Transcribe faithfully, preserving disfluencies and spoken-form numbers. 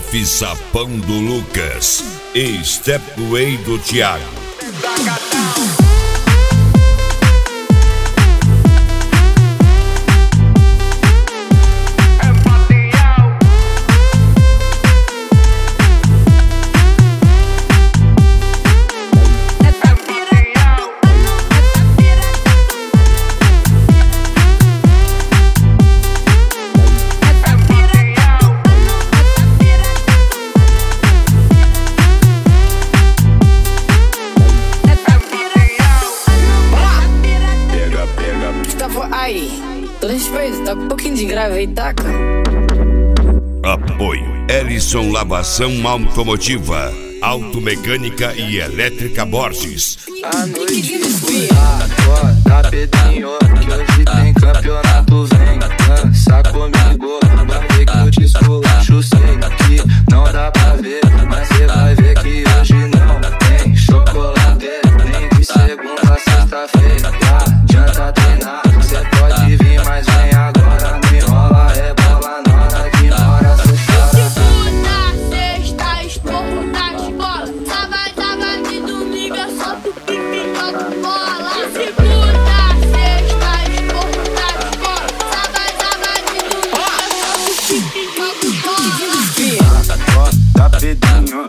Off Sapão do Lucas e Stepway do Thiago. Aí, todo respeito, tá com um pouquinho de grave aí, taca. Apoio Ellison Lavação Automotiva, Automecânica e Elétrica Borges. A noite acorda Pedrinho, que hoje tem campeonato. Vem, dança comigo, vai ver que eu te esculacho. Sei que não dá pra ver, mas cê vai ver que hoje não tem chocolate. Nem de segunda a sexta-feira, adianta treinar. Cê pode vir, mas vem agora. Me rola, rebola na hora que mora, cê chora. Segunda, sexta, esporro na escola. Sábado, sábado e domingo é só tu pique joga bola. Segunda, sexta, esporro na escola. Sábado, sábado e domingo é só tu pique joga bola. Acorda Pedrinho,